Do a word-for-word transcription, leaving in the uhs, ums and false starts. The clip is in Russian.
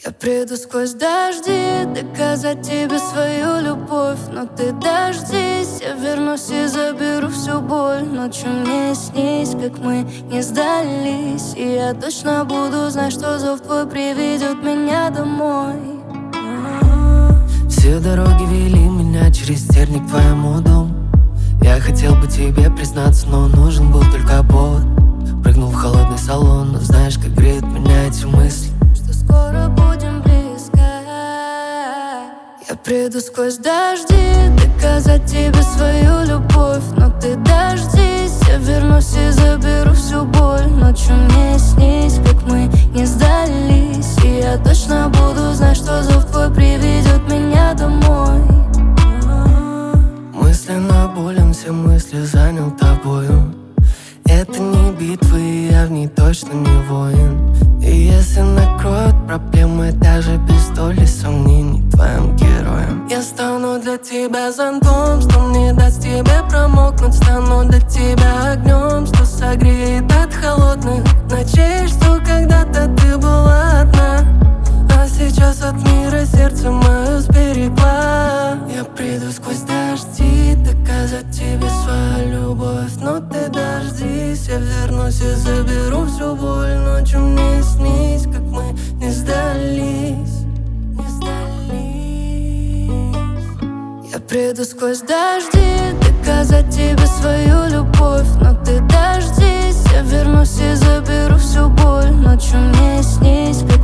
Я приду сквозь дожди доказать тебе свою любовь, но ты дождись, я вернусь и заберу всю боль. Ночью мне снись, как мы не сдались, и я точно буду знать, что зов твой приведет меня домой. Все дороги вели меня через терник к твоему дому. Я хотел бы тебе признаться, но нужен был только повод. Прыгнул в холодный салон, но знаешь, как греют меня эти мысли, что скоро будем близко. Я приду сквозь дожди доказать тебе свою любовь, но ты дождись, я вернусь и заберу всю боль. Ночью мне снись, как мы не сдались, и я точно буду знать, что зов твой приведет меня домой. Мысленно болен, все мысли занял тобою. Это не битва, и я в ней точно не воин. И если накроют проблемы даже без доли сомнений, твоим героем я стану для тебя зонтом, что не даст тебе промокнуть. Стану для тебя огнем, что согреет от холодных ночей, что когда-то ты была одна, а сейчас от мира сердце мое сберегла. Я приду сквозь дожди доказать тебе свою любовь, но ты дождись, я вернусь и заберу всю боль. Ночью мне снись, как мы не сдались, не сдались. Я приду сквозь дожди доказать тебе свою любовь, но ты дождись, я вернусь и заберу всю боль. Ночью мне снись, как